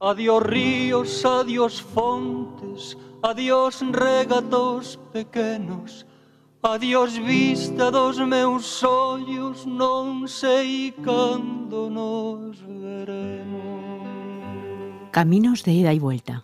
Adiós ríos, adiós fontes, adiós regatos pequenos, adiós vista dos meus ollos, non sei cando nos veremos. Caminos de ida y vuelta.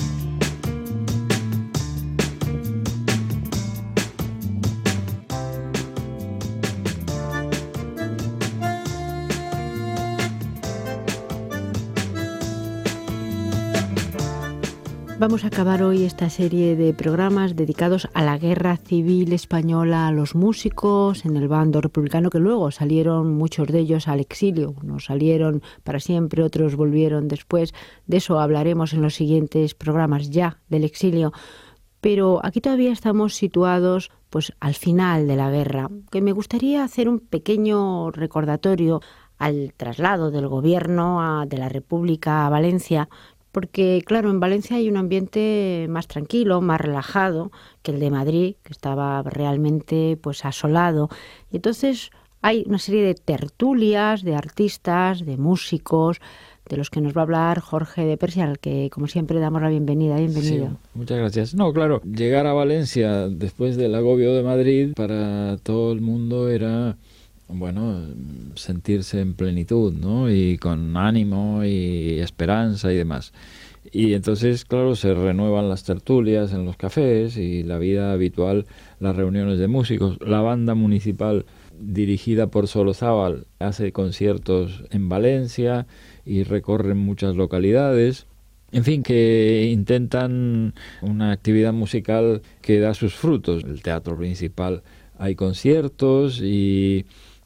Vamos a acabar hoy esta serie de programas dedicados a la guerra civil española, a los músicos en el bando republicano, que luego salieron muchos de ellos al exilio. Unos salieron para siempre, otros volvieron después. De eso hablaremos en los siguientes programas ya del exilio. Pero aquí todavía estamos situados pues al final de la guerra, que me gustaría hacer un pequeño recordatorio al traslado del gobierno de la República a Valencia. Porque, claro, en Valencia hay un ambiente más tranquilo, más relajado que el de Madrid, que estaba realmente pues asolado. Y entonces hay una serie de tertulias, de artistas, de músicos, de los que nos va a hablar Jorge de Persia, al que, como siempre, damos la bienvenida. Bienvenido. Sí, muchas gracias. No, claro, llegar a Valencia después del agobio de Madrid para todo el mundo era, bueno, sentirse en plenitud, ¿no? Y con ánimo y esperanza y demás. Y entonces, claro, se renuevan las tertulias en los cafés y la vida habitual, las reuniones de músicos. La banda municipal dirigida por Solozábal hace conciertos en Valencia y recorren muchas localidades. En fin, que intentan una actividad musical que da sus frutos. El teatro principal hay conciertos y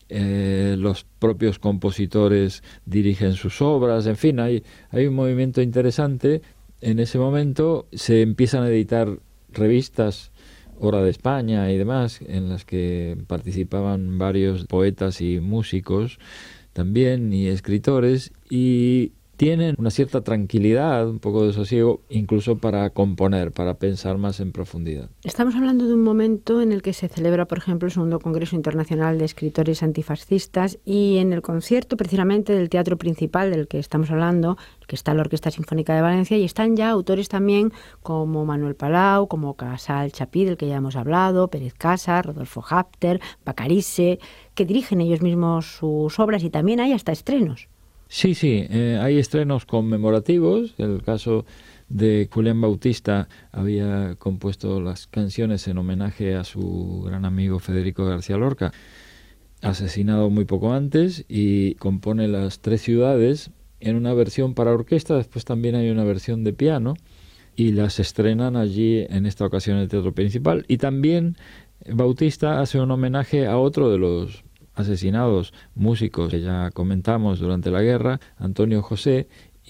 los propios compositores dirigen sus obras, en fin, hay un movimiento interesante. En ese momento se empiezan a editar revistas, Hora de España y demás, en las que participaban varios poetas y músicos también, y escritores, y tienen una cierta tranquilidad, un poco de sosiego, incluso para componer, para pensar más en profundidad. Estamos hablando de un momento en el que se celebra, por ejemplo, el segundo Congreso Internacional de Escritores Antifascistas, y en el concierto precisamente del teatro principal del que estamos hablando, que está la Orquesta Sinfónica de Valencia, y están ya autores también como Manuel Palau, como Casal Chapí, del que ya hemos hablado, Pérez Casas, Rodolfo Hapter, Bacarice, que dirigen ellos mismos sus obras, y también hay hasta estrenos. Sí, hay estrenos conmemorativos. El caso de Julián Bautista había compuesto las canciones en homenaje a su gran amigo Federico García Lorca, asesinado muy poco antes, y compone Las Tres Ciudades en una versión para orquesta. Después también hay una versión de piano y las estrenan allí en esta ocasión en el Teatro Principal. Y también Bautista hace un homenaje a otro de los asesinados músicos que ya comentamos durante la guerra, Antonio José,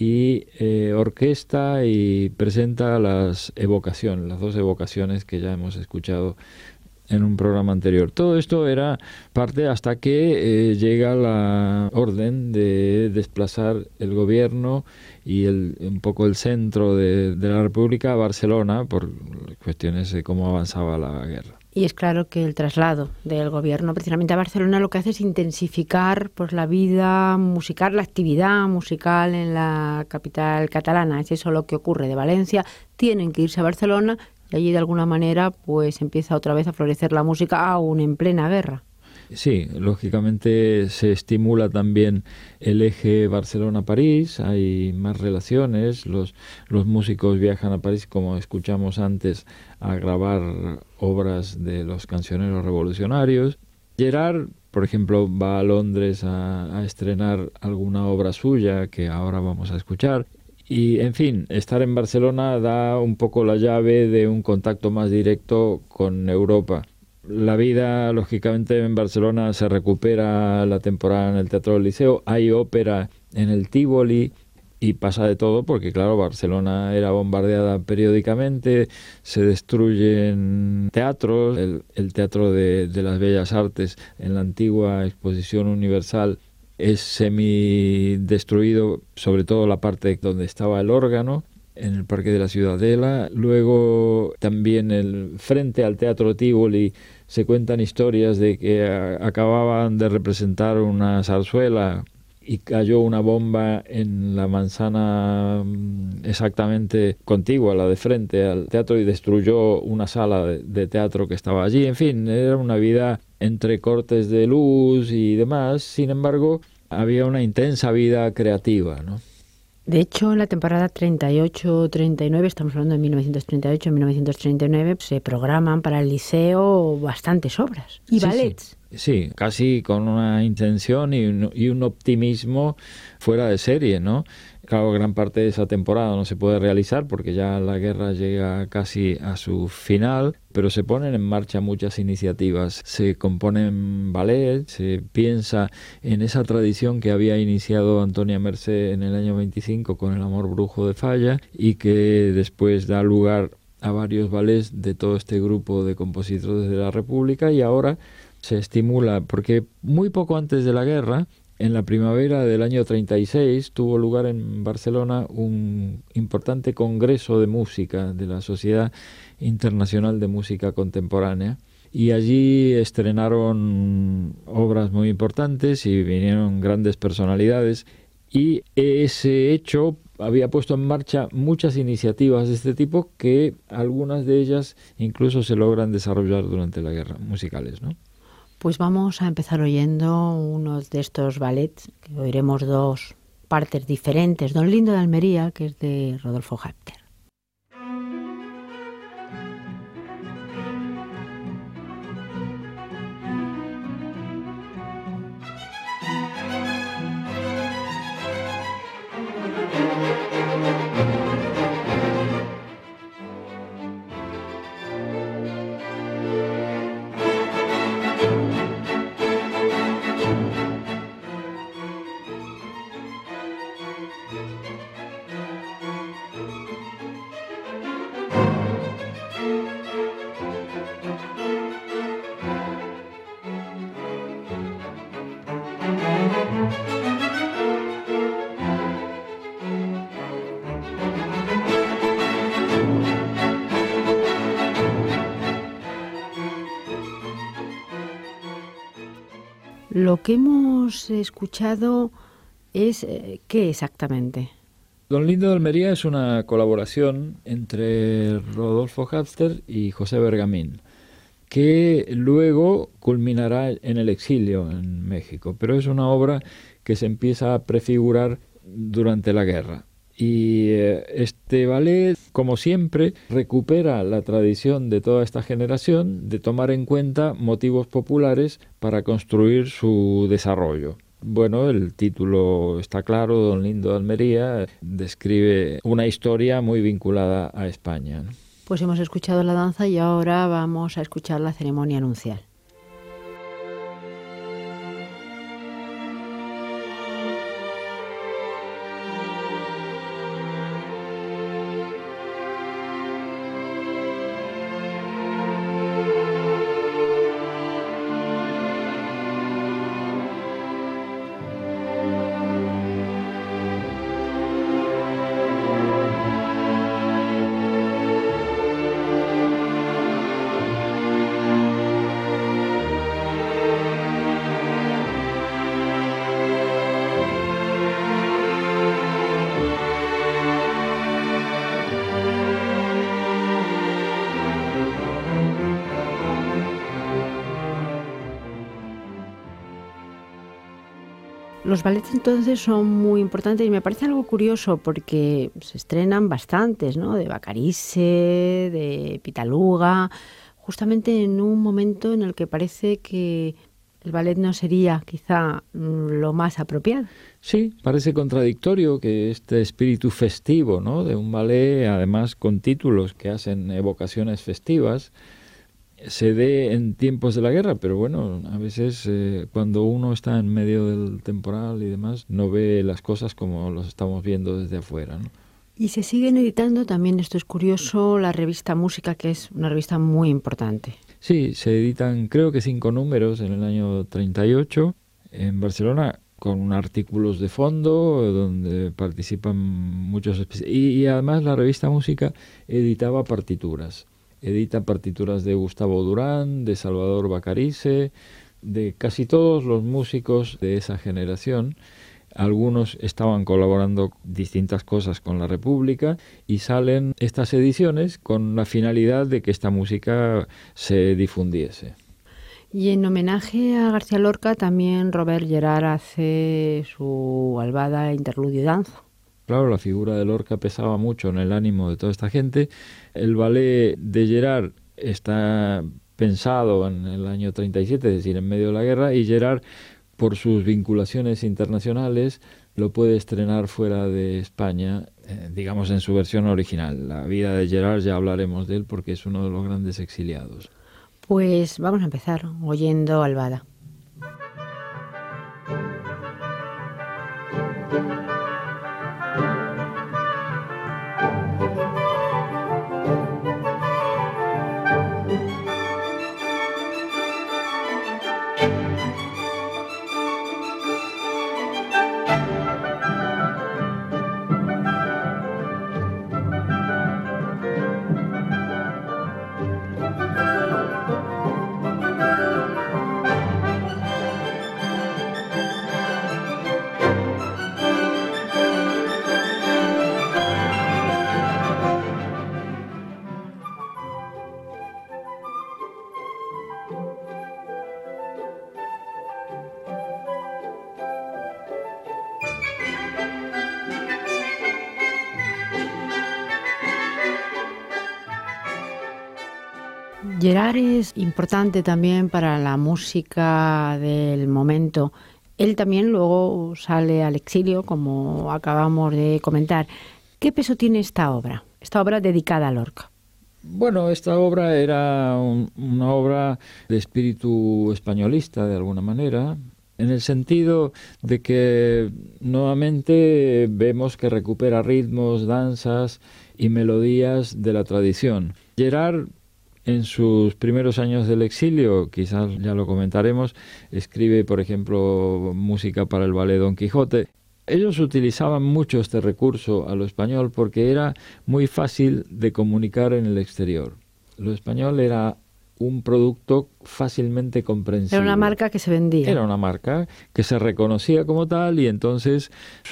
y orquesta y presenta las evocaciones, las dos evocaciones que ya hemos escuchado en un programa anterior. Todo esto era parte hasta que llega la orden de desplazar el gobierno y un poco el centro de la República a Barcelona por cuestiones de cómo avanzaba la guerra. Y es claro que el traslado del gobierno precisamente a Barcelona lo que hace es intensificar pues la vida musical, la actividad musical en la capital catalana. Es eso lo que ocurre. De Valencia tienen que irse a Barcelona y allí de alguna manera pues empieza otra vez a florecer la música aún en plena guerra. Sí, lógicamente se estimula también el eje Barcelona-París, hay más relaciones, los músicos viajan a París, como escuchamos antes, a grabar obras de los cancioneros revolucionarios. Gerard, por ejemplo, va a Londres a estrenar alguna obra suya que ahora vamos a escuchar. Y, en fin, estar en Barcelona da un poco la llave de un contacto más directo con Europa. La vida, lógicamente, en Barcelona se recupera la temporada en el Teatro del Liceo, hay ópera en el Tívoli y pasa de todo porque, claro, Barcelona era bombardeada periódicamente, se destruyen teatros, el Teatro de las Bellas Artes en la antigua Exposición Universal es semi-destruido, sobre todo la parte donde estaba el órgano, en el Parque de la Ciudadela. Luego también frente al Teatro Tívoli se cuentan historias de que acababan de representar una zarzuela y cayó una bomba en la manzana exactamente contigua, la de frente al teatro, y destruyó una sala de teatro que estaba allí. En fin, era una vida entre cortes de luz y demás. Sin embargo, había una intensa vida creativa, ¿no? De hecho, en la temporada 38-39, estamos hablando de 1938-1939, se programan para el Liceo bastantes obras y ballets. Sí, casi con una intención y un optimismo fuera de serie, ¿no? Claro, gran parte de esa temporada no se puede realizar porque ya la guerra llega casi a su final, pero se ponen en marcha muchas iniciativas. Se componen ballets, se piensa en esa tradición que había iniciado Antonia Mercé en el año 25 con El amor brujo de Falla y que después da lugar a varios ballets de todo este grupo de compositores de la República, y ahora se estimula, porque muy poco antes de la guerra, en la primavera del año 36, tuvo lugar en Barcelona un importante congreso de música de la Sociedad Internacional de Música Contemporánea, y allí estrenaron obras muy importantes y vinieron grandes personalidades, y ese hecho había puesto en marcha muchas iniciativas de este tipo, que algunas de ellas incluso se logran desarrollar durante la guerra, musicales, ¿no? Pues vamos a empezar oyendo uno de estos ballets, que oiremos dos partes diferentes. Don Lindo de Almería, que es de Rodolfo Hafter. Lo que hemos escuchado es ¿qué exactamente? Don Lindo de Almería es una colaboración entre Rodolfo Hafter y José Bergamín, que luego culminará en el exilio en México, pero es una obra que se empieza a prefigurar durante la guerra. Y este ballet, como siempre, recupera la tradición de toda esta generación de tomar en cuenta motivos populares para construir su desarrollo. Bueno, el título está claro, Don Lindo de Almería describe una historia muy vinculada a España, ¿no? Pues hemos escuchado la danza y ahora vamos a escuchar la ceremonia nupcial. Los ballets entonces son muy importantes y me parece algo curioso porque se estrenan bastantes, ¿no? De Bacarice, de Pitaluga, justamente en un momento en el que parece que el ballet no sería quizá lo más apropiado. Sí, parece contradictorio que este espíritu festivo, ¿no?, de un ballet, además con títulos que hacen evocaciones festivas, se dé en tiempos de la guerra, pero bueno, a veces cuando uno está en medio del temporal y demás, no ve las cosas como los estamos viendo desde afuera, ¿no? Y se siguen editando también, esto es curioso, la revista Música, que es una revista muy importante. Sí, se editan creo que 5 números en el año 38 en Barcelona, con artículos de fondo donde participan muchos y además la revista Música editaba partituras. Edita partituras de Gustavo Durán, de Salvador Bacarice, de casi todos los músicos de esa generación. algunos estaban colaborando distintas cosas con la República y salen estas ediciones con la finalidad de que esta música se difundiese. Y en homenaje a García Lorca también Robert Gerhard hace su albada Interludio y danza. Claro, la figura de Lorca pesaba mucho en el ánimo de toda esta gente. El ballet de Gerhard está pensado en el año 37, es decir, en medio de la guerra, y Gerhard, por sus vinculaciones internacionales, lo puede estrenar fuera de España, digamos en su versión original. La vida de Gerhard ya hablaremos de él porque es uno de los grandes exiliados. Pues vamos a empezar oyendo albada. Gerhard es importante también para la música del momento. Él también luego sale al exilio, como acabamos de comentar. ¿Qué peso tiene esta obra dedicada a Lorca? Bueno, esta obra era una obra de espíritu españolista, de alguna manera, en el sentido de que nuevamente vemos que recupera ritmos, danzas y melodías de la tradición. Gerhard, en sus primeros años del exilio, quizás ya lo comentaremos, escribe, por ejemplo, música para el ballet Don Quijote. Ellos utilizaban mucho este recurso a lo español porque era muy fácil de comunicar en el exterior. Lo español era un producto fácilmente comprensible. Era una marca que se vendía. Era una marca que se reconocía como tal y entonces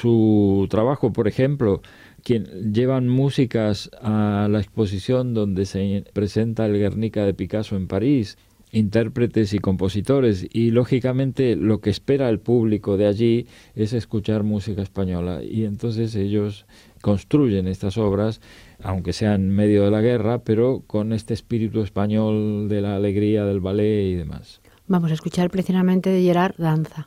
su trabajo, por ejemplo, quien llevan músicas a la exposición donde se presenta el Guernica de Picasso en París, intérpretes y compositores, y lógicamente lo que espera el público de allí es escuchar música española, y entonces ellos construyen estas obras, aunque sea en medio de la guerra, pero con este espíritu español de la alegría del ballet y demás. Vamos a escuchar precisamente de Gerhard Danza.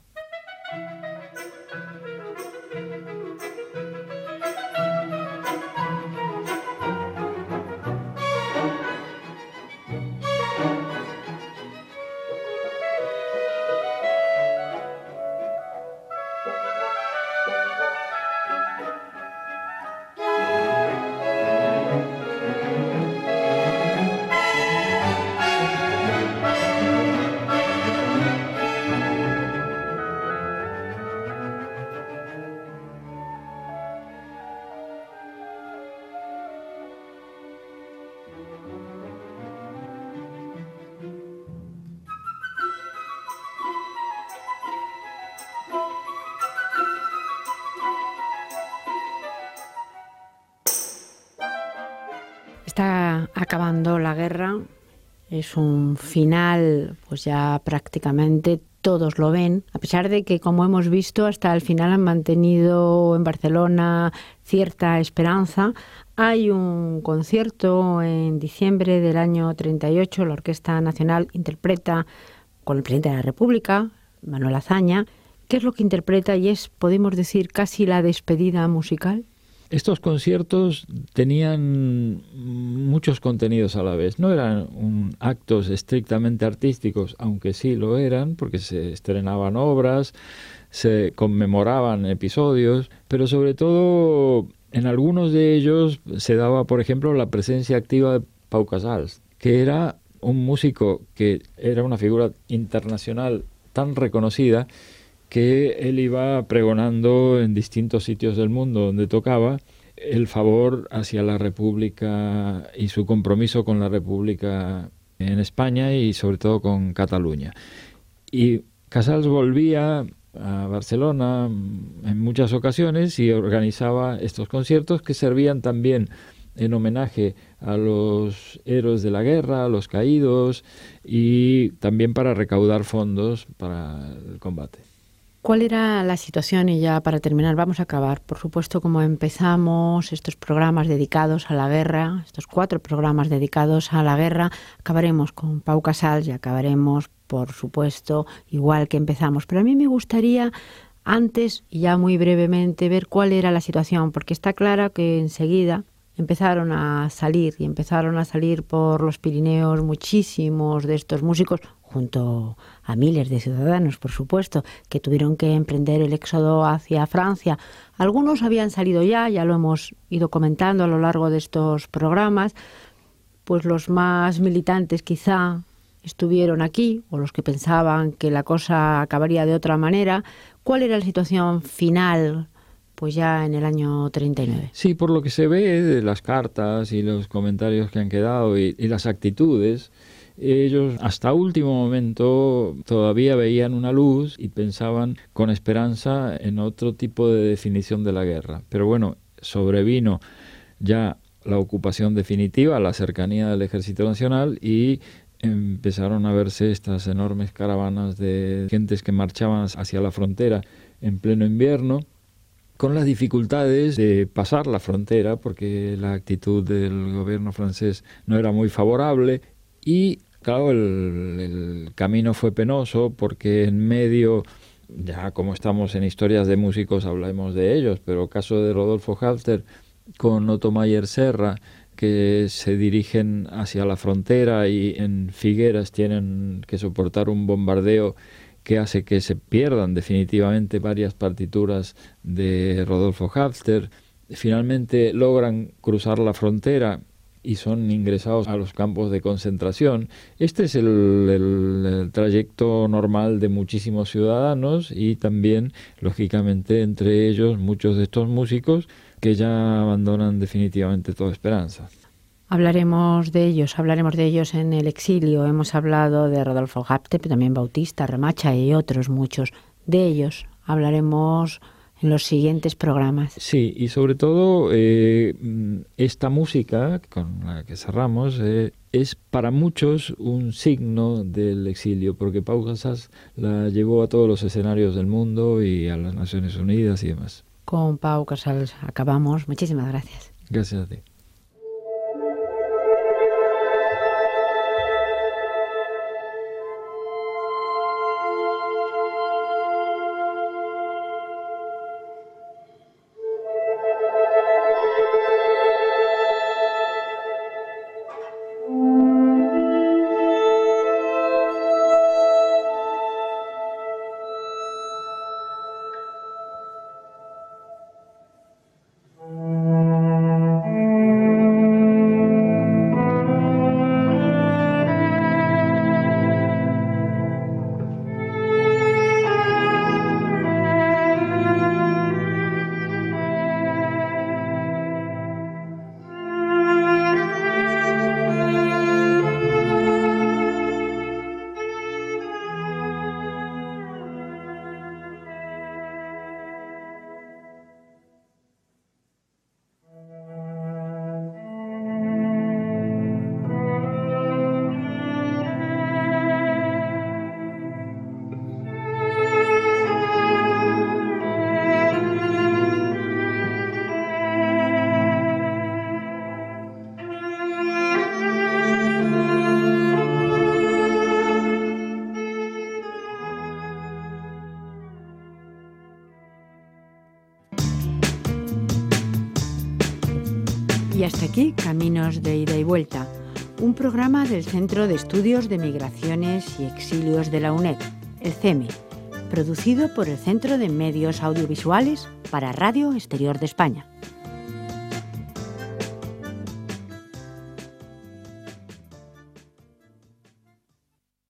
Está acabando la guerra, es un final, pues ya prácticamente todos lo ven, a pesar de que, como hemos visto, hasta el final han mantenido en Barcelona cierta esperanza. Hay un concierto en diciembre del año 38, la Orquesta Nacional interpreta con el presidente de la República, Manuel Azaña. ¿Qué es lo que interpreta y es, podemos decir, casi la despedida musical? Estos conciertos tenían muchos contenidos a la vez. No eran actos estrictamente artísticos, aunque sí lo eran, porque se estrenaban obras, se conmemoraban episodios, pero sobre todo en algunos de ellos se daba, por ejemplo, la presencia activa de Pau Casals, que era un músico que era una figura internacional tan reconocida que él iba pregonando en distintos sitios del mundo donde tocaba el favor hacia la República y su compromiso con la República en España y sobre todo con Cataluña. Y Casals volvía a Barcelona en muchas ocasiones y organizaba estos conciertos que servían también en homenaje a los héroes de la guerra, a los caídos, y también para recaudar fondos para el combate. ¿Cuál era la situación? Y ya para terminar, vamos a acabar. Por supuesto, como empezamos estos programas dedicados a la guerra, estos 4 programas dedicados a la guerra, acabaremos con Pau Casals y acabaremos, por supuesto, igual que empezamos. Pero a mí me gustaría, antes, y ya muy brevemente, ver cuál era la situación, porque está claro que enseguida empezaron a salir por los Pirineos muchísimos de estos músicos, junto a miles de ciudadanos, por supuesto, que tuvieron que emprender el éxodo hacia Francia. Algunos habían salido ya lo hemos ido comentando a lo largo de estos programas, pues los más militantes quizá estuvieron aquí, o los que pensaban que la cosa acabaría de otra manera. ¿Cuál era la situación final, pues ya en el año 39? Sí, por lo que se ve de las cartas y los comentarios que han quedado y las actitudes, ellos hasta último momento todavía veían una luz y pensaban con esperanza en otro tipo de definición de la guerra. Pero bueno, sobrevino ya la ocupación definitiva, la cercanía del Ejército Nacional, y empezaron a verse estas enormes caravanas de gentes que marchaban hacia la frontera en pleno invierno, con las dificultades de pasar la frontera, porque la actitud del gobierno francés no era muy favorable. Y claro, el camino fue penoso, porque en medio, ya como estamos en historias de músicos hablamos de ellos, pero el caso de Rodolfo Halfter con Otto Mayer Serra, que se dirigen hacia la frontera y en Figueras tienen que soportar un bombardeo que hace que se pierdan definitivamente varias partituras de Rodolfo Halfter. Finalmente logran cruzar la frontera y son ingresados a los campos de concentración. Este es el trayecto normal de muchísimos ciudadanos, y también, lógicamente, entre ellos muchos de estos músicos que ya abandonan definitivamente toda esperanza. Hablaremos de ellos en el exilio. Hemos hablado de Rodolfo Halfter, pero también Bautista, Remacha y otros muchos. De ellos hablaremos en los siguientes programas. Sí, y sobre todo esta música con la que cerramos es para muchos un signo del exilio, porque Pau Casals la llevó a todos los escenarios del mundo y a las Naciones Unidas y demás. Con Pau Casals acabamos. Muchísimas gracias. Gracias a ti. Y hasta aquí, Caminos de Ida y Vuelta, un programa del Centro de Estudios de Migraciones y Exilios de la UNED, el CEME, producido por el Centro de Medios Audiovisuales para Radio Exterior de España.